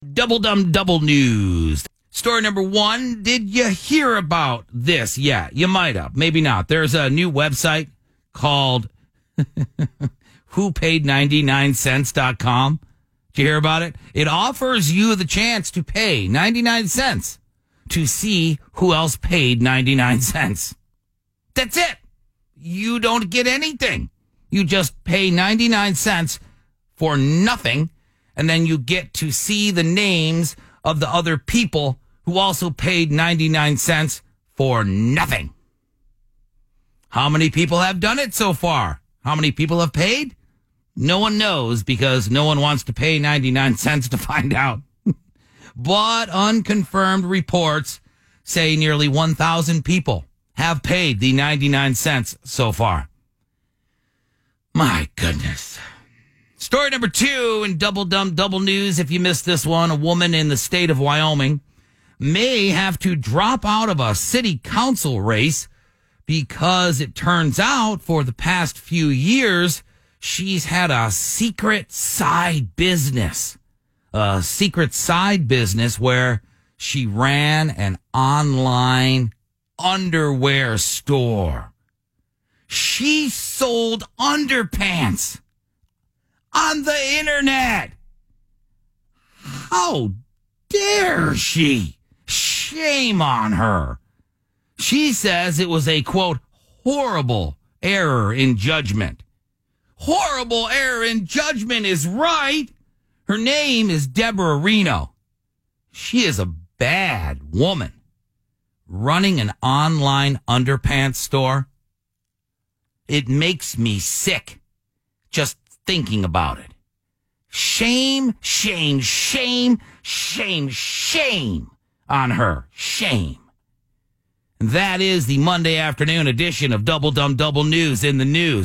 Double Dumb Double News. Story number one. Did you hear about this? Yeah, you might have. Maybe not. There's a new website called whopaid99cents.com. Did you hear about it? It offers you the chance to pay 99 cents to see who else paid 99 cents. That's it. You don't get anything. You just pay 99 cents for nothing, and then you get to see the names of the other people who also paid 99 cents for nothing. How many people have done it so far? How many people have paid? No one knows because no one wants to pay 99 cents to find out. But unconfirmed reports say nearly 1,000 people have paid the 99 cents so far. My goodness. Story number two in Double Dumb Double News. If you missed this one, a woman in the state of Wyoming may have to drop out of a city council race because it turns out for the past few years, she's had a secret side business. A secret side business where she ran an online underwear store. She sold underpants on the internet. How dare she? Shame on her. She says it was a, quote, horrible error in judgment. Horrible error in judgment is right. Her name is Deborah Reno. She is a bad woman. Running an online underpants store. It makes me sick just thinking about it. Shame, shame, shame, shame, shame on her. Shame. And that is the Monday afternoon edition of Double Dumb Double News in the News.